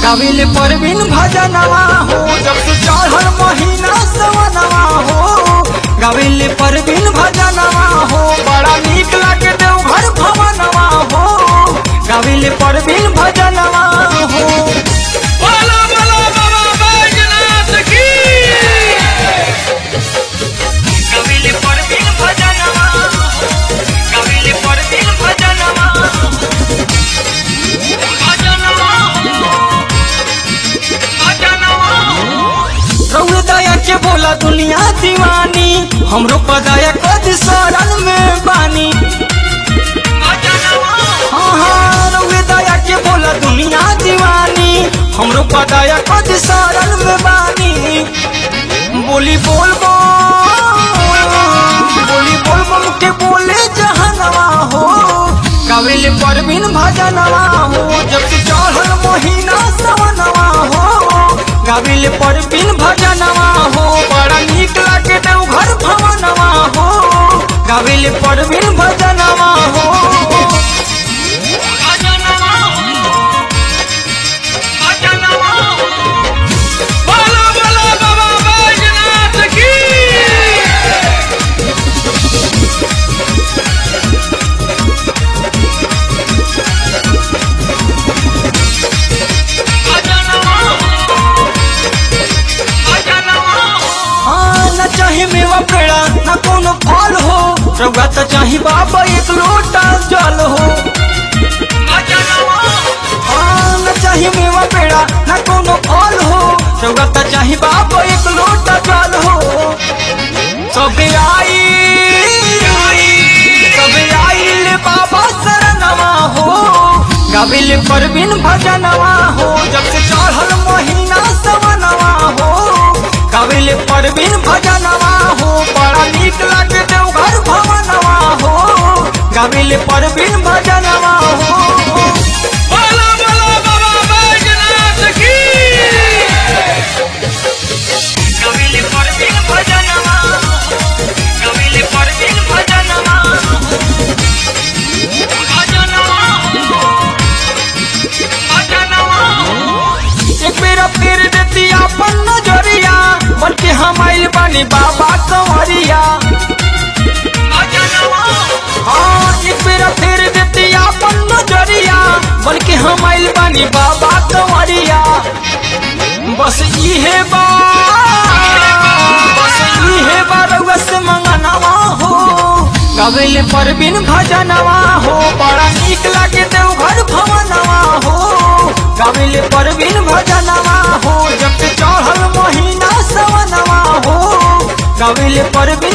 गाविल परवीन भजनवा हो जब से चढ़ल महीना सवनवा हो। गाविल परवीन भजनवा हो बड़ा नीक लागे देवघर भवनवा हो। गाविल परवीन भजनवा हो। बोलो बोलो बाबा बैजनाथ की। गाविल परवीन भजनवा हो। गाविल परवीन भजनवा रउए दया के बोला दुनिया दीवानी हमरो पदाया कद शरण में बानी। हाँ रउए दया के बोला दुनिया दीवानी हमरो पदाया कद शरण में बानी। बोली बोल बम के बोले जहनवा हो। गाविल परवीन भजनवा हो जब से चढ़ल महीना सवनवा हो। गाविल परवीन भजनवा हो बड़ा नीक लागे देवघर भवनवा हो। गाविल परवीन भजनवा हो। बोलो बोलो बाबा बैजनाथ की। न चाहे मेवा पेड़ा न कोनो फल हो। रउआ तो चाही बाबा एक लोटा जल हो। न चाहे मेवा पेड़ा न कोनो फल हो। रउआ तो चाही बाबा एक लोटा जल हो। सबे आइल बाबा शरणवा हो। गाविल परवीन भजनवा हो जब से चढ़ल महीना सवनवा हो। गाविल परवीन भजनवा हो बड़ा नीक लागे देवघर भवनवा हो। गाविल परवीन भजनवा हो। बोलो बोलो बाबा बैजनाथ की। गाविल परवीन भजनवा हो। गाविल परवीन भजनवा हो। एक बेरा फेर देती अपन नजरिया बन के हम आइल बानी बाबा कंवरिया। हाँ एक बेरा फेर देती अपन नजरिया बन के हम आइल बानी बाबा कंवरिया। बस इहे बार रउआ से मंगनवा हो। गाविल परवीन भजनवा हो बड़ा नीक लागे देवघर भवनवा हो। गाविल परवीन भजनवा हो जब से चढ़ल महीना सवनवा हो। गाविल परवीन